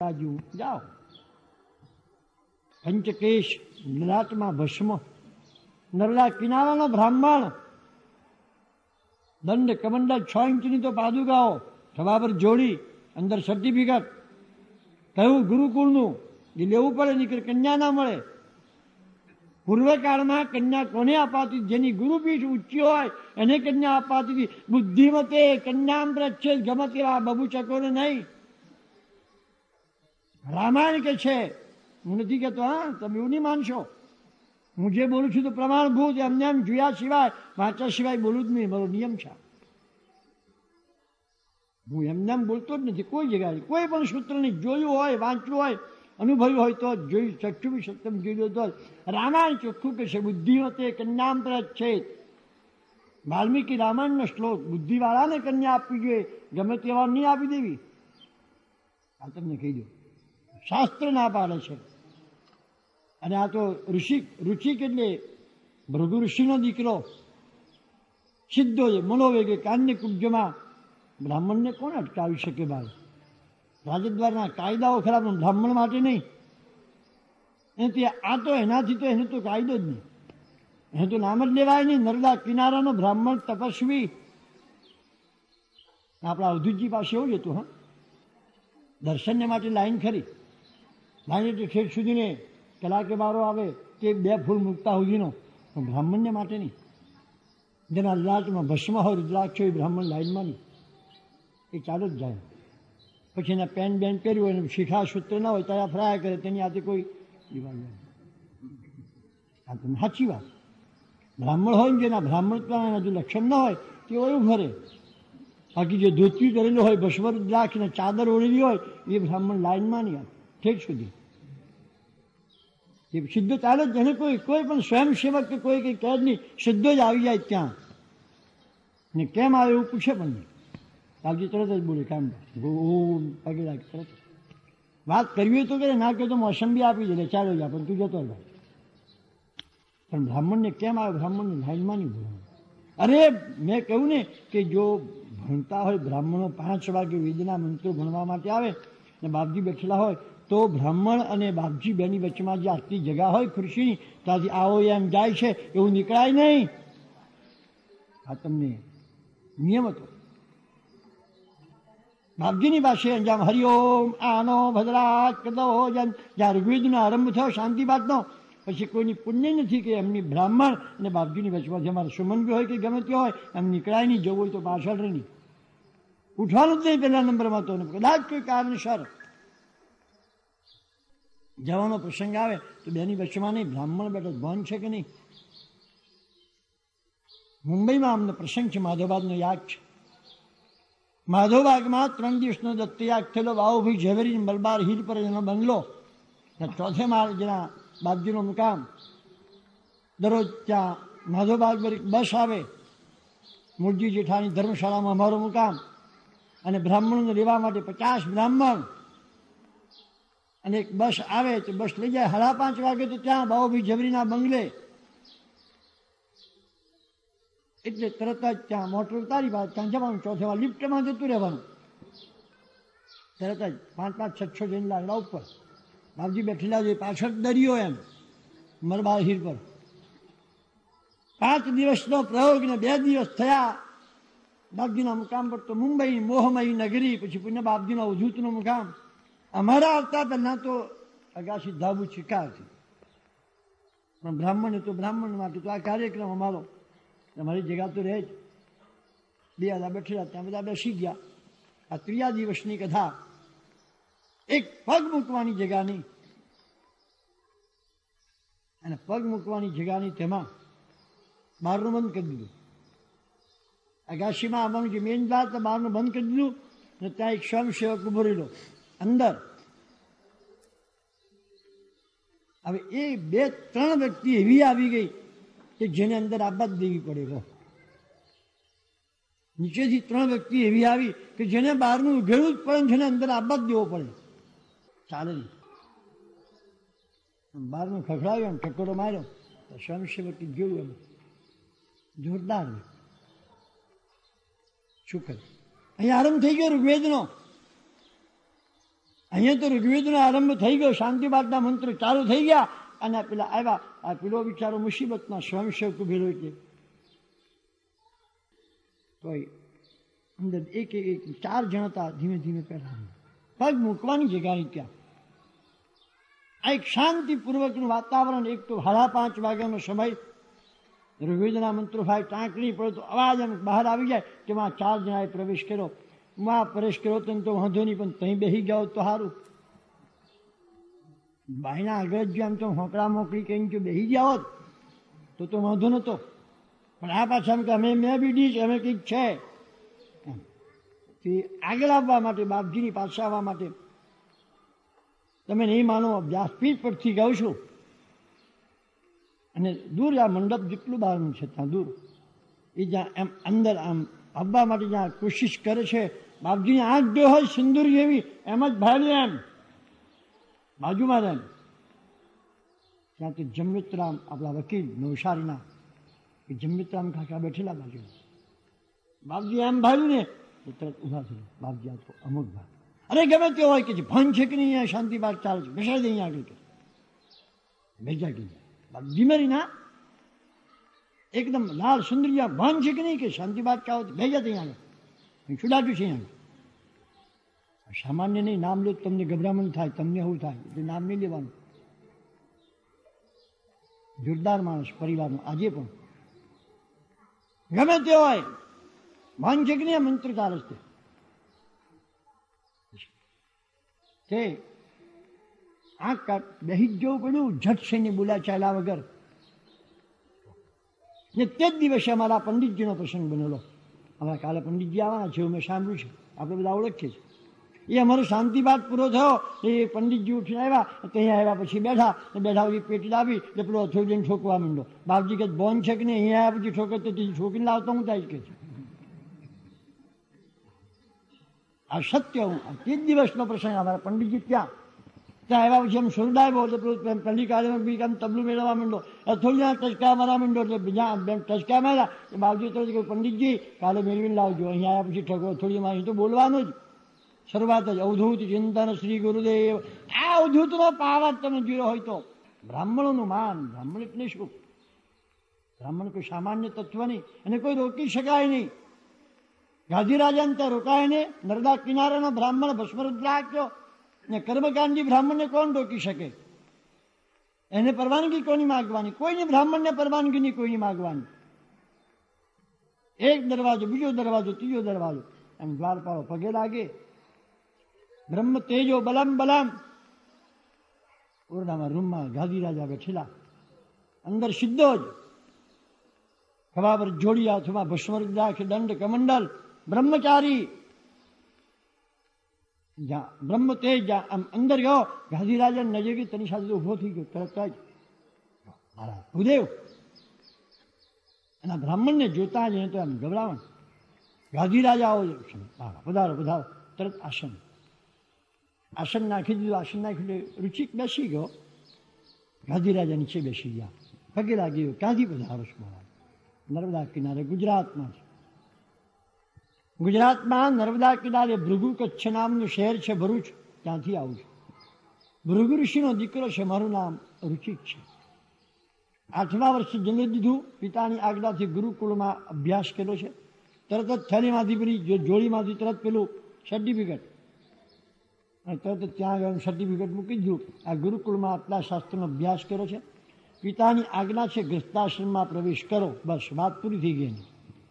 બાજુ જાઓ. પંચકેશ, લલાટમાં ભસ્મ, નરલા કિનારાનો બ્રાહ્મણ, દંડ કમંડલ 6 ઇંચની તો પાદુકાઓ, સભા પર જોડી, અંદર સર્ટિફિકેટ, કયું ગુરુકુળનું એ લેવું પડે, નીકળે કન્યા ના મળે. પૂર્વકાળમાં કન્યા કોને અપાતી? જેની ગુરુપીઠ ઊંચી હોય એને કન્યા અપાતી હતી. બુદ્ધિમતે કન્યા પ્રચ્છેદ ગમે તેવા બબુચકોને નહીં. રામાયણ કે છે, હું નથી કહેતો, હા તમે એવું નહીં માનશો, હું જે બોલું છું તો પ્રમાણભૂત, એમને એમ જોયા સિવાય વાંચ્યા સિવાય બોલું જ નહીં, મારો નિયમ છે. હું એમને એમ બોલતો જ નથી કોઈ જગ્યાએ, કોઈ પણ સૂત્ર નહીં. જોયું હોય, વાંચ્યું હોય, અનુભવ્યું હોય તો જોયું, ચક્ષુ સત્યમ જોયું તો. રામાયણ ચોખ્ખું કે છે, બુદ્ધિમતે કન્યામ પ્રચ્છેદ. વાલ્મીકી રામાયણનો શ્લોક, બુદ્ધિવાળાને કન્યા આપવી જોઈએ, ગમે તેવા નહીં આપી દેવી. આ તમને કહી દઉં, શાસ્ત્ર ના પાડે છે. અને આ તો ઋષિક એટલે ભૃગુ ઋષિનો દીકરો, સિદ્ધો છે, મનોવેગે કાન્ય કુબ્જમાં. બ્રાહ્મણને કોણ અટકાવી શકે? ભાઈ, રાજદ્વારના કાયદાઓ ખરાબ, બ્રાહ્મણ માટે નહીં. એનાથી આ તો એનાથી તો એને તો કાયદો જ નહીં, એને તો નામ જ લેવાય નહીં. નર્મદા કિનારાનો બ્રાહ્મણ તપસ્વી. આપણા અવધૂતજી પાસે એવું જ હતું. હા, દર્શનને માટે લાઈન ખરી, લાઈન એટલે ઠેઠ સુધીને કલાકે બારો આવે તે 2 ફૂલ મૂકતા સુધીનો, પણ બ્રાહ્મણને માટે નહીં. જેના લાટમાં ભસ્મ હોય, રુદ્રાક્ષ હોય, બ્રાહ્મણ લાઈનમાં નહીં, એ ચાલુ જ જાય. પછી એના પેન બેન પહેર્યું હોય, શિખા સૂત્ર ના હોય, ત્યાં ફરાય કરે, તેની હાથે કોઈ દિવાલ નહીં. આ તમે સાચી વાત. બ્રાહ્મણ હોય ને, જેના બ્રાહ્મણત્વના જો લક્ષણ ના હોય તે એવું ફરે. બાકી જે ધોતી કરેલું હોય, ભસ્મ રુદ્રાક્ષ ને ચાદર ઓળેલી હોય, એ બ્રાહ્મણ લાઈનમાં નહીં આવે ઠેક સુધી. એ સિદ્ધ ચાલે જ. એને કોઈ પણ સ્વયંસેવક કે કોઈ કંઈ કહે જ નહીં, સિદ્ધ જ આવી જાય ત્યાં. ને કેમ આવે એવું પૂછે પણ નહીં. કાલજી તરત જ બોલે કામ ઓમ પગે લાગે તરત. વાત કરવી તો કરે, ના કહે તો મોસંબી આપી દે, ચાલો જા, પણ તું જતો રહે. પણ બ્રાહ્મણને કેમ આવે? બ્રાહ્મણને લાઈનમાં નહીં બોલવાનું. અરે મેં કહ્યું ને કે જો ભણતા હોય બ્રાહ્મણો 5 વાગે વેદના મંત્રો ભણવા માટે આવે ને બાપજી બેઠેલા હોય, તો બ્રાહ્મણ અને બાપજી બેની વચ્ચેમાં જે આટલી જગા હોય ખુરશીની, ત્યાંથી આવો એમ જાય છે એવું નીકળાય નહીં. આ તમને નિયમ હતો. બાપજીની પાસે અંજામ હરિઓમ આનો ભદ્રાજ કદો જન. જ્યાં ઋગ્વેદનો આરંભ થયો શાંતિબાદનો, પછી કોઈની પુણ્ય નથી કે એમની બ્રાહ્મણ અને બાપજીની વચમાંથી અમારે સુમનવી હોય કે ગમે તે હોય એમ નીકળાય નહીં. જવું હોય તો પાછળ રહી નહીં, ઉઠવાનું જ નહીં પહેલા નંબરમાં. તો કદાચ કોઈ કારણસર જવાનો પ્રસંગ આવે તો બેની વચમાં નહીં. બ્રાહ્મણ બેઠો ભાન છે કે નહીં? મુંબઈમાં અમને પ્રસંગ છે, માધવબાગનો યાગ છે. માધવબાગમાં 3 દિવસનો દત્તયાગ થયેલો. બાઉભાઈ ઝવેરી મલબાર હિલ પર એનો બંગલો, ચોથે માળ જેના બાપજીનો મુકામ. દરરોજ ત્યાં માધવબાગ એક બસ આવે, મૂળજી જેઠાની ધર્મશાળામાં અમારો મુકામ. અને બ્રાહ્મણોને લેવા માટે 50 બ્રાહ્મણ. અને એક બસ આવે તો બસ લઈ જાય 5:30 વાગે તો ત્યાં બાઉભાઈ ઝવેરીના બંગલે. એટલે તરત જ ત્યાં મોટર ઉતારી બાદ ત્યાં જવાનું, ચોથેવા લિફ્ટમાં જતું રહેવાનું. તરત જ 5-5, 6-6 જણ લાકડા ઉપર બાપજી બેઠેલા છે, પાછળ દરિયો એમ મલબાર હિલ પર. 5 દિવસનો પ્રયોગ ને 2 દિવસ થયા બાપજીના મુકામ પર. તો મુંબઈ મોહમયી નગરી, પછી પુણ્ય બાપજીનો અવધૂતનો મુકામ. અમારા આવતા પહેલા તો અગાશી ધાબુ શિકારથી, પણ બ્રાહ્મણ તો બ્રાહ્મણ માટે તો આ કાર્યક્રમ અમારો. તમારી જગ્યા તો રહે જ. 2 બધા બેઠેલા, ત્યાં બધા બેસી ગયા. આ 3જા દિવસની કથા. એક પગ મૂકવાની જગ્યા નહીં, અને પગ મૂકવાની જગ્યા નહીં, તેમાં બહારનું બંધ કરી દીધું. અગાશીમાં આવવાનું જે મેન દ્વાર બહારનું બંધ કરી દીધું. ને ત્યાં એક સ્વયંસેવક ઉભો રહેલો અંદર. હવે એ 2-3 વ્યક્તિ એવી આવી ગઈ કે જેને અંદર આવવા જ દેવી પડે. નીચેથી 3 વ્યક્તિ એવી આવી કે જેને બહારનું ઉઘેડવું જ પડે, જેને અંદર આવવા જ દેવો પડે. ચાલે નહીં. બહારનું ખખડાવ્યું, એમ ઠકોરો માર્યો તો સ્વયંસેવક જોયું એમ જોરદાર. શું કરે? અહીંયા આરંભ થઈ ગયો ઋગ્વેદનો. અહીંયા તો ઋગ્વેદનો આરંભ થઈ ગયો, શાંતિપાઠના મંત્રો ચાલુ થઈ ગયા અને પેલા આવ્યા. આ પેલો બિચારો મુસીબતમાં સ્વયંસેવક ઉભેલો એટલે કોઈ અંદર એક 4 જણ હતા. ધીમે ધીમે પહેલા પગ મૂકવાની જગ્યા નહીં ત્યાં. આ એક શાંતિપૂર્વકનું વાતાવરણ. એક તો 5:30 વાગ્યાનો સમય, ઋગ્વેદના મંત્રો ભાઈ ટાંકણી પડે તો અવાજ એમ બહાર આવી જાય કે માં 4 જણાએ પ્રવેશ કર્યો. માં પ્રવેશ કર્યો તો વાંધો નહીં, પણ ત્યાં બેસી ગયો તો સારું. બાઈના આગળ જ આમ તો હોંકડા મોકલી કહીને જો બેસી ગયા હોત તો વાંધો નહોતો. પણ આ પાછા એમ કે અમે મેં બી ડીશ, અમે કંઈક છે તે આગળ આવવા માટે, બાપજીની પાસે આવવા માટે. તમે નહીં માનો, વ્યાસપીઠ પરથી ગાઉં છું અને દૂર આ મંડપ જેટલું બહારનું છે ત્યાં દૂર એ જ્યાં એમ અંદર આમ આવવા માટે જ્યાં કોશિશ કરે છે, બાપજીની આંખ જો હોય સિંદૂર જેવી એમ જ ભાડે એમ બાજુમાં એમ ત્યાં તો જમવિતરામ આપણા વકીલ નવસારીના એ જમવિતરામ કાકા બેઠેલા બાજુ. બાપજી એમ ભાડ્યું ને તો તરત ઊભા થયું. બાપજી આ તો અમુક ભાગ, અરે ગમે તે હોય કે ભાન છે કે નહીં, અહીંયા શાંતિપાઠ ચાલે છે, બેસાડી દે અહીંયા આગળ કે બેજા કે ધીમેરી ના એકદમ લાલ સુંદરિયા ભાન છે કે નહીં કે શાંતિપાઠ ચાલો તો બેજા અહીંયા આગળ છુડાટું છે અહીંયા. સામાન્ય નહીં, નામ લો તમને ગભરામણ થાય, તમને એવું થાય એટલે નામ નહીં લેવાનું. જોરદાર માણસ પરિવારનો આજે પણ ગમે તે હોય ભાન છે કે નહીં મંત્ર ચાલે છે તે આંખ કાઢ બેસી જ જવું પડ્યું ઝટ છે બોલ્યા ચાલ્યા વગર. ને તે જ દિવસે અમારા પંડિતજીનો પ્રસંગ બનેલો. અમારા કાલે પંડિતજી આવવાના છે એવું મેં સાંભળ્યું છે, આપણે બધા ઓળખીએ છીએ. એ અમારો શાંતિપાઠ પૂરો થયો, એ પંડિતજી ઉઠીને આવ્યા, ત્યાં આવ્યા પછી બેઠા પછી પેટી લાવી એટલે પેલો અથોડીને ઠોકવા માંડો. બાપજી કે બોન છે કે નહીં, અહીંયા આવ્યા પછી ઠોકે તો ઠોકીને લાવતો હું થાય કે છે. આ સત્ય હું તે જ દિવસનો પ્રસંગ. અમારા પંડિતજી ત્યાં આવ્યા પછી એમ સુરડા આવ્યો એટલે પેલું પહેલી કાળમાં બી આમ તબલું મેળવવા માંડો, થોડી ટચકા મારવા માંડો એટલે બીજા ટચકા માર્યા. બાપજી તરત કહ્યું પંડિતજી કાલે મેળવીને લાવજો, અહીંયા આવ્યા પછી ઠગો થોડી મારી તો બોલવાનું જ શરૂઆત જ અવધૂત ચિંતન શ્રી ગુરુદેવ. આ અવધૂતનો પાવર તમે જીરો હોય તો બ્રાહ્મણોનું માન. બ્રાહ્મણ એટલે શું? બ્રાહ્મણ કોઈ સામાન્ય તત્વ નહીં અને કોઈ રોકી શકાય નહીં. ગાંધીરાજાને ત્યાં રોકાય ને નર્મદા કિનારાનો બ્રાહ્મણ ભસ્મરુદ્રાખ્યો ને કર્મકાંડી બ્રાહ્મણને કોણ રોકી શકે? એને પરવાનગી કોની માગવાની? કોઈની બ્રાહ્મણને પરવાનગી નહીં કોઈની માગવાની. એક દરવાજો, બીજો દરવાજો, ત્રીજો દરવાજો, એમ દ્વારપાળો પગે લાગે. બ્રહ્મ તેજો બલમ બલમ. ઓરડામાં રૂમમાં ગાંધીરાજા બેઠેલા, અંદર સીધો જ ખભા પર જોડી હાથમાં ભસ્મરુદ્રાક્ષ દંડ કમંડલ બ્રહ્મચારી. જ્યાં બ્રહ્મ તેજ જ્યાં આમ અંદર ગયો ગાંધીરાજા નજરે તેની સાથે ઉભો થઈ ગયો તરત જ મારા ભૂદેવ. એના બ્રાહ્મણને જોતા જ તો એમ ગભરાવણ. ગાંધીરાજા આવો પધારો પધારો. તરત આસન નાખી દીધું. આસન નાખી દીધું. રુચિક બેસી ગયો. ગાંધીરાજા નીચે બેસી ગયા. પગે લાગી ગયો. ક્યાંથી પધારો છો મહારાજ? નર્મદા કિનારે ગુજરાતમાં છે. ગુજરાતમાં નર્મદા કિનારે ભૃગુ કચ્છ નામનું શહેર છે ભરૂચ, ત્યાંથી આવું છું. ભૃગુ ઋષિનો દીકરો છે, મારું નામ રુચિક છે. 8મા વર્ષે જન્મ દીધું. પિતાની આજ્ઞાથી ગુરુકુળમાં અભ્યાસ કર્યો છે. તરત જ થેલીમાંથી પેલી જોડીમાંથી તરત પેલું સર્ટિફિકેટ અને તરત ત્યાં આગળ સર્ટિફિકેટ મૂકી દીધું. આ ગુરુકુળમાં આટલા શાસ્ત્રનો અભ્યાસ કર્યો છે. પિતાની આજ્ઞા છે ગૃહસ્થાશ્રમમાં પ્રવેશ કરો, બસ વાત પૂરી થઈ ગઈ.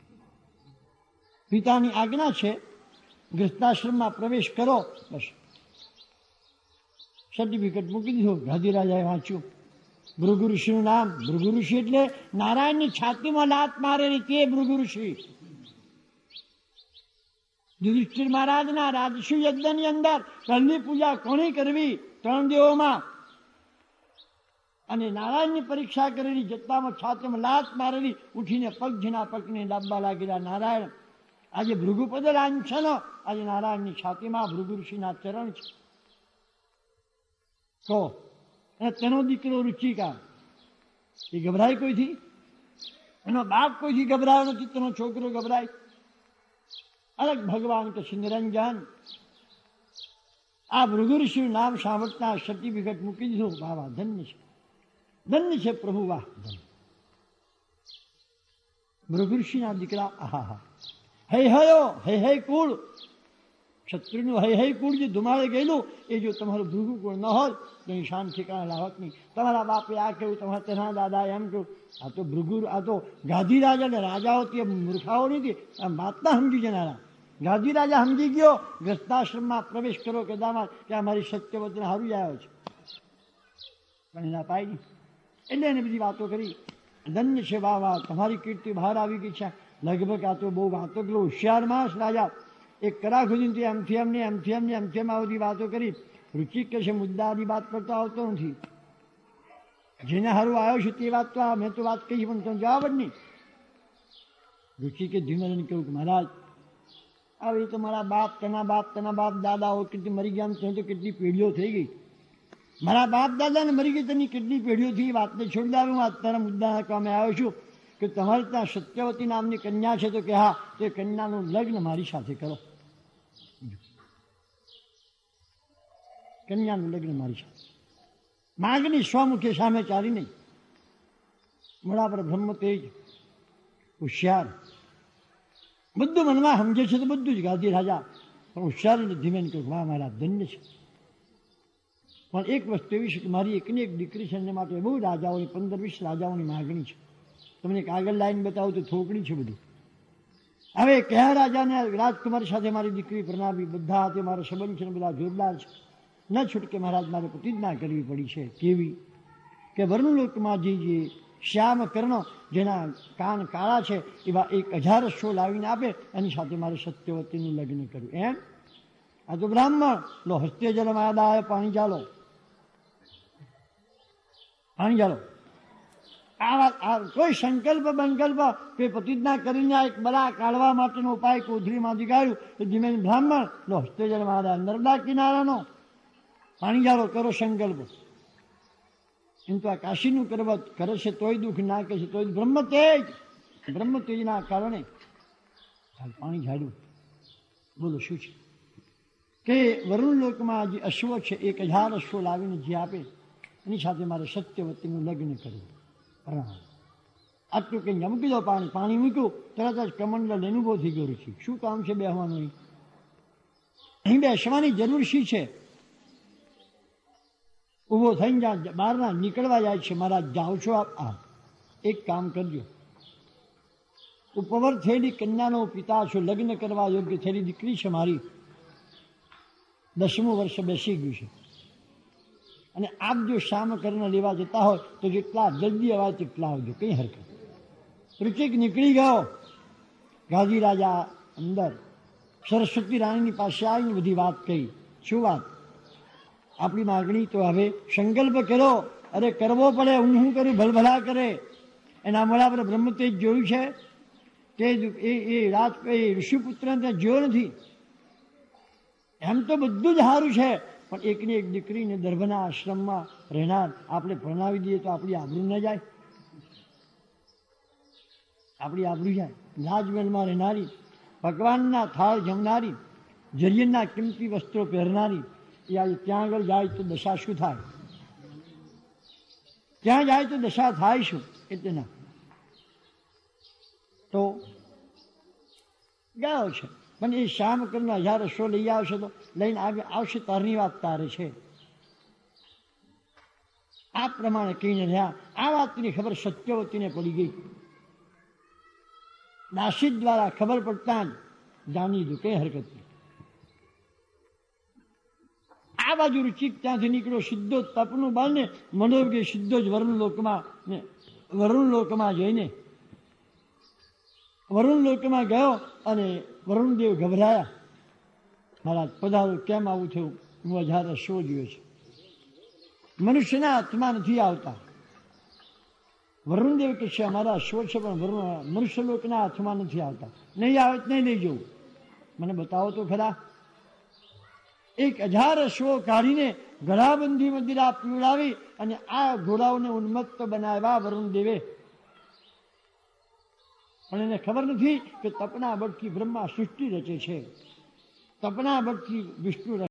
પિતાની આજ્ઞા છે ગૃહસ્થાશ્રમમાં પ્રવેશ કરો, બસ સર્ટિફિકેટ મૂકી દીધું. ગાંધીરાજાએ વાંચ્યું ભૃગુ ઋષિનું નામ. ભૃગુ ઋષિ એટલે નારાયણની છાતીમાં લાત મારેલી તે ભૃગુ ઋષિ. યુધિષ્ઠિર મહારાજના રાજસુ યજ્ઞની અંદર પહેલી પૂજા કોણે કરવી? 3 દેવોમાં. અને નારાયણની પરીક્ષા કરેલી, જથ્થામાં છાતીમાં લાત મારેલી, ઉઠીને પગજીના પગને ડાબવા લાગેલા નારાયણ. આજે ભૃગુપદ લાંછનો આજે નારાયણની છાતીમાં ભૃગુ ઋષિના ચરણ છે. તો અને તેનો દીકરો રુચિકા એ ગભરાય કોઈથી? એનો બાપ કોઈથી ગભરાયો નથી, તેનો છોકરો ગભરાય? અલગ ભગવાન કે નિરંજન આ ભૃગુ ઋષિનું નામ સાંભળતા સર્ટિફિકેટ મૂકી દીધું. વાહ વાહ, ધન્ય છે પ્રભુ, વાહ ધન્ય. ભૃગુ ઋષિના દીકરા, આહા હા, હૈ કુળ, ક્ષત્રિયનું હૈ કુળ જે ધુમાડે ગયેલું, એ જો તમારું ભૃગુ કુળ ન હોત તો નિશાન ઠેકાણે લાવત નહીં. તમારા બાપે આ કહ્યું, તમારા તેના દાદા એમ કહ્યું. આ તો ભૃગુ, આ તો ગાંધી રાજા ને રાજાઓ તે મૂર્ખાઓ નથી, આ માતા સમજી જનારા. ગાંધી રાજા સમજી ગયો, ગ્રસ્તાશ્રમમાં પ્રવેશ કરો કે દામાદ કે અમારી સત્યવતીને હારું જ આવ્યો છે, પણ એના પાય નહીં. એટલે એને બધી વાતો કરી. ધન્ય છે, વાહ વાહ, તમારી કીર્તિ બહાર આવી ગઈ છે. લગભગ આ તો બહુ વાતો પેલો હોશિયાર માણસ રાજા, એક કરા ખુદીને એમથી એમ બધી વાતો કરી. રુચિક કે છે મુદ્દાની વાત કરતો આવતો નથી, જેને હારું આવ્યો છે તે વાત તો મેં તો વાત કહી પણ તમે જવાબ જ નહીં. રુચિકે ધીમે કહ્યું કે મહારાજ, હવે તો મારા બાપ તેના બાપ દાદાઓ કેટલી મરી ગયા, ત્યાં તો કેટલી પેઢીઓ થઈ ગઈ. મારા બાપ દાદાને મરી ગઈ તેની કેટલી પેઢીઓથી વાતને છોડી દઉં. હું અત્યારે મુદ્દાના કામે આવ્યો છું કે તમારે ત્યાં સત્યવતી નામની કન્યા છે, તો કે હા, તે કન્યાનું લગ્ન મારી સાથે કરો. કન્યાનું લગ્ન મારી સાથે, માગણી સ્વમુખે સામે ચાલી નહીં. મોડા પર બ્રહ્મ તેજ, હોશિયાર, બધું મનમાં સમજે છે તો બધું જ. ગાંધી રાજા પણ હોશિયાર ને ધીમે કહ્યું, વાહ મારા ધન્ય છે. પણ એક વસ્તુ એવી છે કે મારી એકની એક દીકરી છે, એને માટે બહુ રાજાઓની 15-20 રાજાઓની માગણી છે. તમને એક આગળ લાઈન બતાવું તો થોકડી છે બધી. હવે કયા રાજાને રાજકુમારી સાથે મારી દીકરી પ્રણાવી, બધા હાથે મારો સંબંધ છે ને બધા જોરદાર છે, ન છૂટકે મહારાજ મારે પ્રતિજ્ઞા કરવી પડી છે. કેવી કે વર્ણલોકમાં જે શ્યામ કર્ણ, જેના કાન કાળા છે, એવા 1000 અશ્વો લાવીને આપે, એની સાથે મારે સત્યવતીનું લગ્ન કર્યું. એમ આ તો બ્રાહ્મણ. લો હસ્તે જલ માદાય, પાણી ચાલો. આ વાત, કોઈ સંકલ્પ બંકલ્પ કે પ્રતિજ્ઞા કરીને એક બલા કાઢવા માટેનો ઉપાય કોથળીમાંથી કાઢ્યું તો ધીમે બ્રાહ્મણ. લો હસ્તે જલ માદાય, નર્મદા કિનારાનો પાણી ચાલો, કરો સંકલ્પ. એમ તો આ કાશીનું પર્વત કરે છે તોય દુઃખ, ના કહે છે તોય. બ્રહ્મ તેજના કારણે પાણી ઝાડ્યું. બોલો શું છે કે વરુણ લોકમાં જે અશ્વ છે, 1000 અશ્વો લાવીને જે આપે, એની સાથે મારે સત્યવતીનું લગ્ન કરવું. આટલું કંઈ મૂકી દો. પાણી મૂક્યું, તરત જ કમંડલ લઈને ઊભો થઈ ગયો ઋષિ. શું કામ છે બેસવાનું? અહીં બેસવાની જરૂર શી છે? ઊભો થઈને જ્યાં બહારના નીકળવા જાય છે, મહારાજ જાઓ છો આપ? એક કામ કરજો, ઉપવર થયેલી કન્યાનો પિતા છો, લગ્ન કરવા યોગ્ય થયેલી દીકરી છે મારી, 10મું વર્ષ બેસી ગયું છે, અને આપ જો શ્યામ કર્ણ લેવા જતા હોય તો જેટલા જલ્દી અવાય તેટલા આવજો, કંઈ હરકત. ઋચિક નીકળી ગયો. ગાંધી રાજા અંદર સરસ્વતી રાણીની પાસે આવીને બધી વાત કહી. શું વાત? આપણી માગણી તો હવે સંકલ્પ કર્યો. અરે કરવો પડે, હું કરું ભલભલા કરે. એના મોડા પર બ્રહ્મતેજ જોયું છે તે એ ઋષિપુત્રને ત્યાં જોયો નથી. એમ તો બધું જ સારું છે, પણ એકની એક દીકરીને દર્ભના આશ્રમમાં રહેનાર આપણે પરણાવી દઈએ તો આપણી આબરૂ ન જાય? આપણી આબરૂ જાય. રાજમહેલમાં રહેનારી, ભગવાનના થાળ જમનારી, જરિયનના કિંમતી વસ્ત્રો પહેરનારી, એ આજે ત્યાં આગળ જાય તો દશા શું થાય? ત્યાં જાય તો દશા થાય શું? એટલે ના તો ગયો છે, પણ એ શ્યામ કરીને 1000 અશ્વો લઈ આવશે તો લઈને આવશે, તારની વાત તારે છે. આ પ્રમાણે કહીને રહ્યા. આ વાતની ખબર સત્યવતીને પડી ગઈ. દાસી દ્વારા ખબર પડતા જ જાણી દીધું, કઈ હરકત નહીં. આ બાજુ રુચિક ત્યાંથી નીકળ્યો, સીધો તપનું બળ ને મનોગે સીધો જ વરુણ લોકમાં જઈને વરુણ લોકમાં ગયો. અને વરુણદેવ ગભરાયા. મહારાજ પધારો, કેમ આવું થયું? હું 1000 અશ્વો જોયો છે, મનુષ્યના હાથમાં નથી આવતા. વરુણદેવ કે છે અમારા અશ્વો છે, પણ મનુષ્ય લોકના હાથમાં નથી આવતા. નહીં આવે નહીં લઈ જવું, મને બતાવો તો ખરા. 1000 અશ્વો કાઢીને ગળાબંધી મદિરા પીવડાવી અને આ ઘોડાઓને ઉન્મત્ત બનાવ્યા વરુણદેવે. પણ એને ખબર નથી કે તપના બળથી બ્રહ્મા સૃષ્ટિ રચે છે, તપના બળથી વિષ્ણુ